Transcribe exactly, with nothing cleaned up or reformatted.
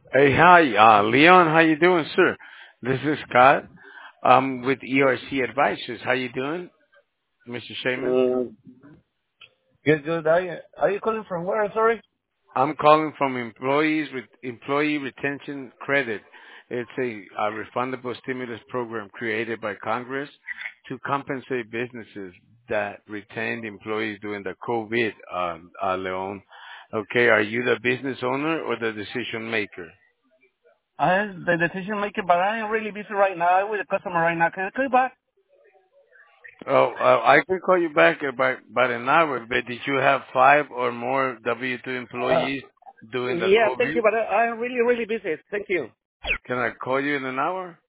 Hey, hi, uh, Leon. How you doing, sir? This is Scott. Um, with E R C Advisors. How you doing, mister Shaman? Mm, good, good. Are you, are you calling from where, sorry? I'm calling from employees with employee retention credit. It's a, a refundable stimulus program created by Congress to compensate businesses that retained employees during the COVID. Um, uh, Leon. Okay, are you the business owner or the decision maker? I'm the decision maker, but I am really busy right now. I'm with a customer right now. Can I call you back? Oh, uh, I can call you back in about, about an hour, but did you have five or more W two Uh, employees doing the yeah, thank COVID? you, but I, I'm really, really busy. Thank you. Can I call you in an hour?